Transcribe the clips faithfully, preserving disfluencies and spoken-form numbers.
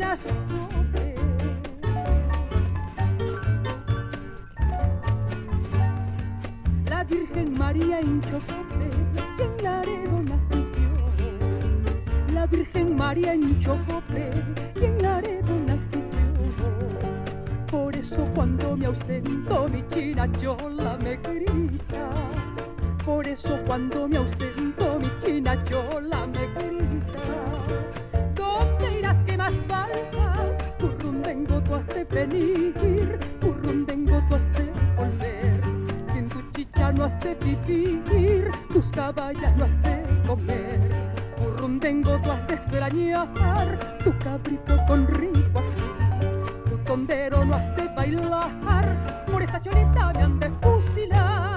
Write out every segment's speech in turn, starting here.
llenas cobre. La Virgen María hinchó cobre y en Laredo nací yo. La Virgen María hinchó cobre y en Laredo nací yo. Por eso cuando me ausento mi china chola me grita. Por eso cuando me ausento mi china chola me grita. ¿Dónde irás que más faltas? Currundengo tú has de venir, currundengo tú has de volver. Sin tu chicha no has de vivir, tus caballas no has de comer. Currundengo tú has de extrañar, tu cabrito con rico así. Tu tondero no has de bailar, por esta cholita me han de fusilar.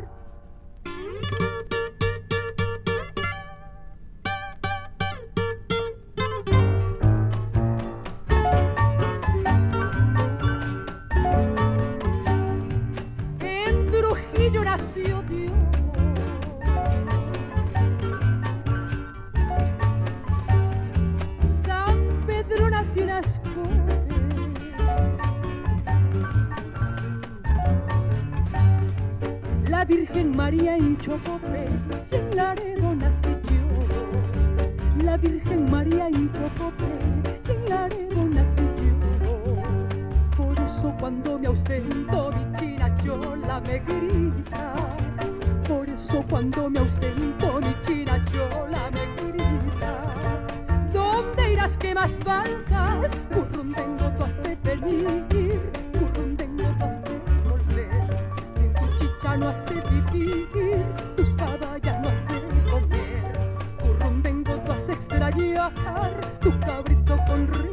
Nació Dios. San Pedro nació en Ascote. La Virgen María hinchó cobre y en Laredo nací yo. La Virgen María hinchó cobre y en Laredo nací yo. Por eso cuando me ausento mi china chola me grita. Por eso cuando me ausento mi china chola me grita. ¿Dónde irás que más faltas? Currundengo tú has de venir, currundengo tú has de volver. Sin tu chicha no has de vivir, tus caballas no has de comer. Currundengo tú has de extrañar, tu cabrito con